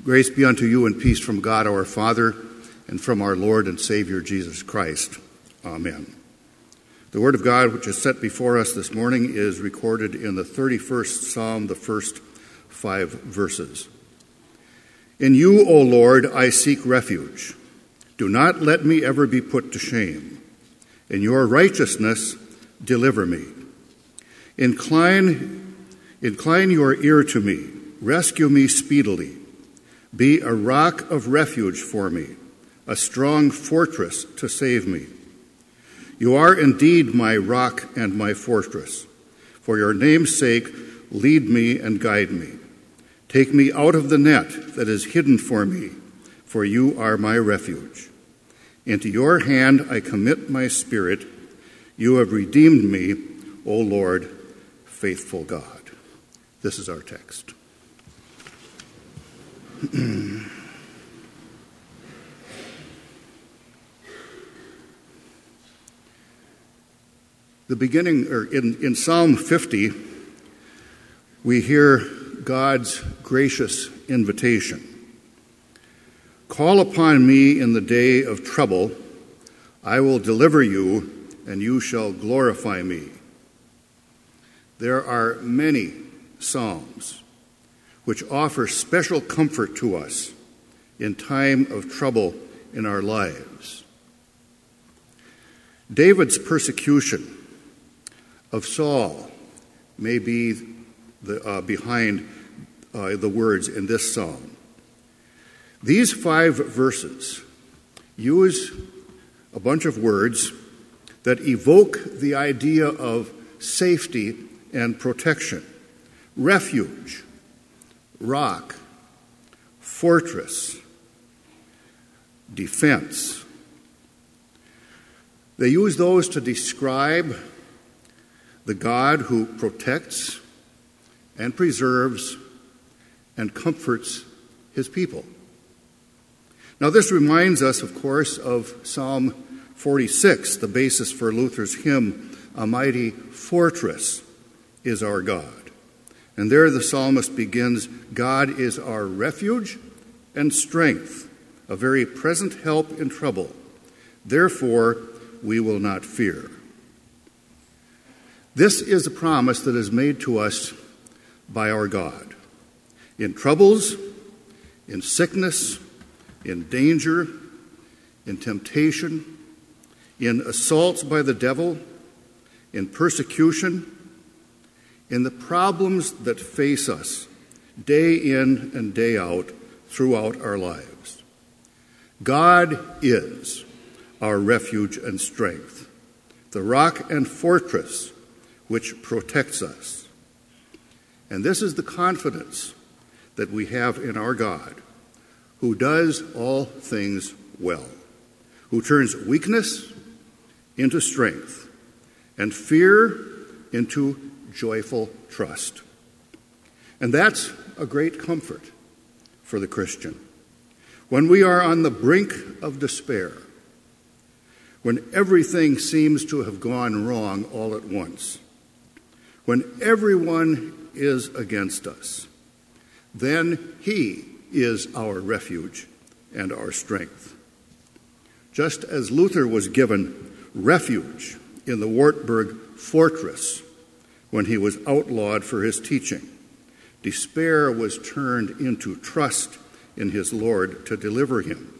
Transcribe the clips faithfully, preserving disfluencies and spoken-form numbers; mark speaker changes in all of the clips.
Speaker 1: Grace be unto you and peace from God our Father and from our Lord and Savior Jesus Christ. Amen. The word of God which is set before us this morning is recorded in the thirty-first Psalm, the first five verses. In you, O Lord, I seek refuge. Do not let me ever be put to shame. In your righteousness, deliver me. Incline, incline your ear to me. Rescue me speedily. Be a rock of refuge for me, a strong fortress to save me. You are indeed my rock and my fortress. For your name's sake, lead me and guide me. Take me out of the net that is hidden for me, for you are my refuge. Into your hand I commit my spirit. You have redeemed me, O Lord, faithful God. This is our text. The beginning, or in, in Psalm fifty, we hear God's gracious invitation. Call upon me in the day of trouble. I will deliver you, and you shall glorify me. There are many psalms which offer special comfort to us in time of trouble in our lives. David's persecution of Saul may be the, uh, behind uh, the words in this psalm. These five verses use a bunch of words that evoke the idea of safety and protection. Refuge, rock, fortress, defense. They use those to describe the God who protects and preserves and comforts his people. Now, this reminds us, of course, of Psalm forty-six, the basis for Luther's hymn, "A Mighty Fortress is Our God." And there the psalmist begins, God is our refuge and strength, a very present help in trouble. Therefore, we will not fear. This is a promise that is made to us by our God. In troubles, in sickness, in danger, in temptation, in assaults by the devil, in persecution, in the problems that face us day in and day out throughout our lives. God is our refuge and strength, the rock and fortress which protects us. And this is the confidence that we have in our God, who does all things well, who turns weakness into strength and fear into joyful trust. And that's a great comfort for the Christian. When we are on the brink of despair, when everything seems to have gone wrong all at once, when everyone is against us, then he is our refuge and our strength. Just as Luther was given refuge in the Wartburg fortress when he was outlawed for his teaching, despair was turned into trust in his Lord to deliver him.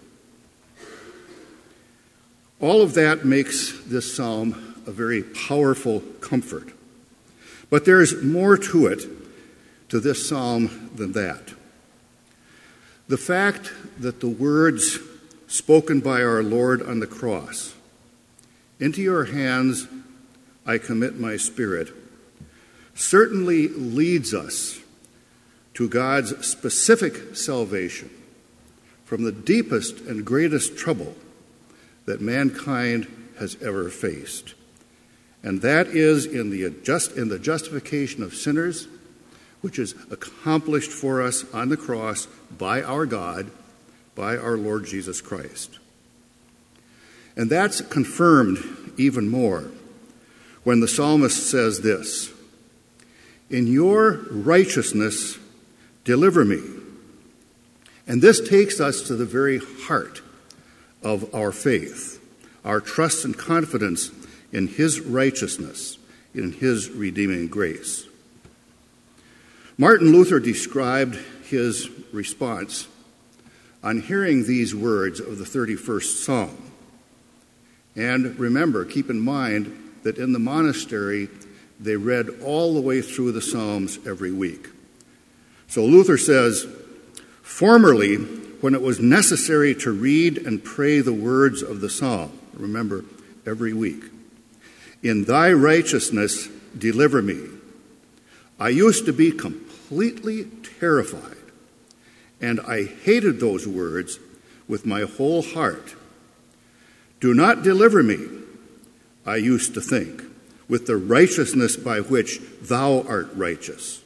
Speaker 1: All of that makes this psalm a very powerful comfort. But there's more to it, to this psalm, than that. The fact that the words spoken by our Lord on the cross, "Into your hands I commit my spirit," certainly leads us to God's specific salvation from the deepest and greatest trouble that mankind has ever faced. And that is in the just in the justification of sinners, which is accomplished for us on the cross by our God, by our Lord Jesus Christ. And that's confirmed even more when the psalmist says this, "In your righteousness, deliver me, And this takes us to the very heart of our faith, our trust and confidence in his righteousness, in his redeeming grace. Martin Luther described his response on hearing these words of the thirty-first Psalm. And remember, keep in mind that in the monastery, they read all the way through the Psalms every week. So Luther says, "Formerly, when it was necessary to read and pray the words of the psalm," remember, every week, "In thy righteousness deliver me, I used to be completely terrified, and I hated those words with my whole heart. Do not deliver me, I used to think, with the righteousness by which thou art righteous."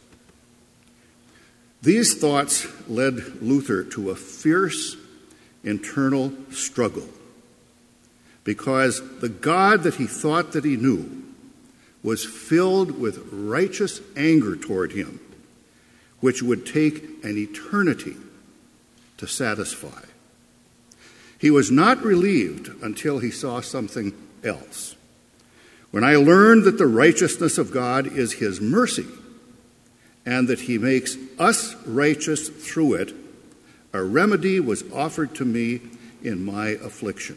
Speaker 1: These thoughts led Luther to a fierce internal struggle, because the God that he thought that he knew was filled with righteous anger toward him, which would take an eternity to satisfy. He was not relieved until he saw something else. "When I learned that the righteousness of God is his mercy, and that he makes us righteous through it, a remedy was offered to me in my affliction."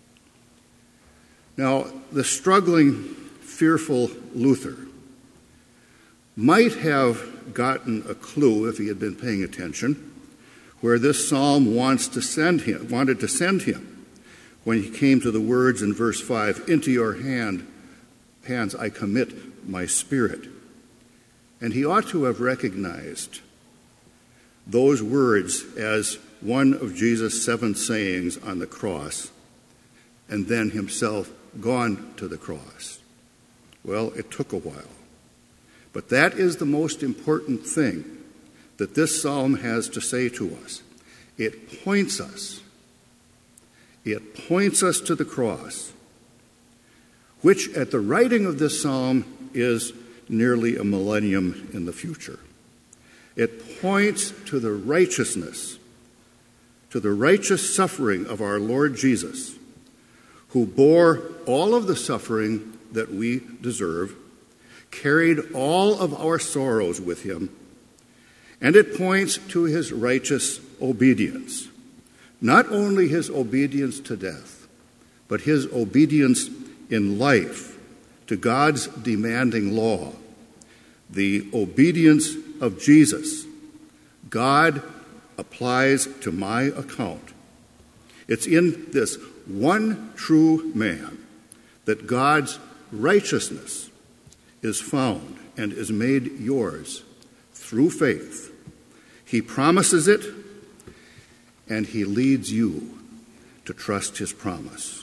Speaker 1: Now, the struggling, fearful Luther might have gotten a clue, if he had been paying attention, where this psalm wants to send him, wanted to send him when he came to the words in verse five, "Into your hand, hands I commit my spirit." And he ought to have recognized those words as one of Jesus' seven sayings on the cross, and then himself gone to the cross. Well, it took a while. But that is the most important thing that this psalm has to say to us. It points us. It points us to the cross, which at the writing of this psalm is nearly a millennium in the future. It points to the righteousness, to the righteous suffering of our Lord Jesus, who bore all of the suffering that we deserve, carried all of our sorrows with him, and it points to his righteous obedience. Not only his obedience to death, but his obedience in life to God's demanding law, the obedience of Jesus. God applies to my account. It's in this one true man that God's righteousness is found and is made yours through faith. He promises it, and he leads you to trust his promise.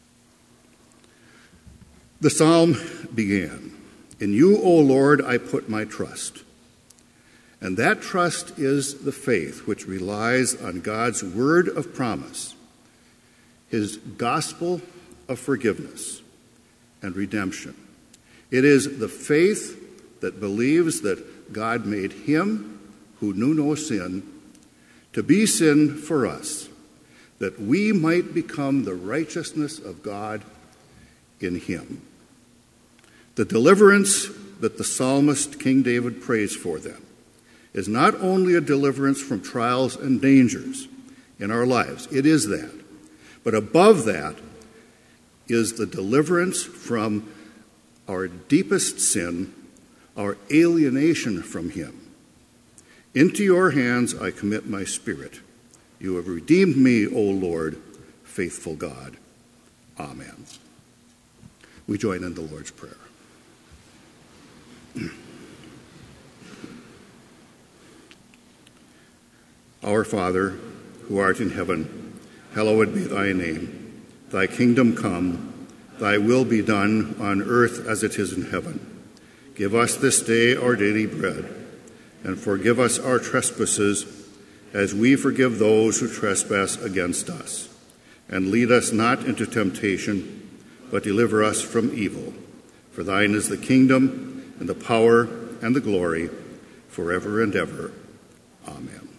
Speaker 1: The psalm began, "In you, O Lord, I put my trust." And that trust is the faith which relies on God's word of promise, his gospel of forgiveness and redemption. It is the faith that believes that God made him who knew no sin to be sin for us, that we might become the righteousness of God in him. The deliverance that the psalmist King David prays for them is not only a deliverance from trials and dangers in our lives, it is that, but above that is the deliverance from our deepest sin, our alienation from him. "Into your hands I commit my spirit. You have redeemed me, O Lord, faithful God." Amen. We join in the Lord's Prayer. Our Father, who art in heaven, hallowed be thy name. Thy kingdom come, thy will be done on earth as it is in heaven. Give us this day our daily bread, and forgive us our trespasses as we forgive those who trespass against us. And lead us not into temptation, but deliver us from evil. For thine is the kingdom, and the power, and the glory, forever and ever. Amen.